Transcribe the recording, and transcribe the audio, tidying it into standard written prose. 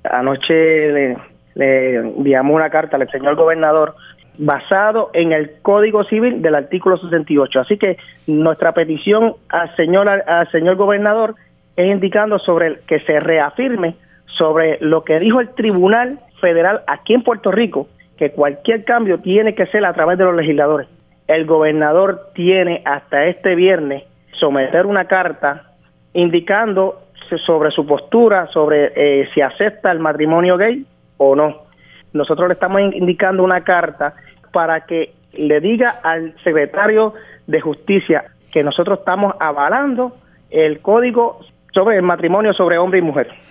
Anoche le enviamos una carta al señor gobernador basado en el Código Civil del artículo 68. Así que nuestra petición al señor gobernador es indicando sobre que se reafirme sobre lo que dijo el Tribunal Federal aquí en Puerto Rico, que cualquier cambio tiene que ser a través de los legisladores. El gobernador tiene hasta este viernes someter una carta indicando sobre su postura, sobre si acepta el matrimonio gay o no. Nosotros le estamos indicando una carta para que le diga al secretario de Justicia que nosotros estamos avalando el código sobre el matrimonio sobre hombre y mujer.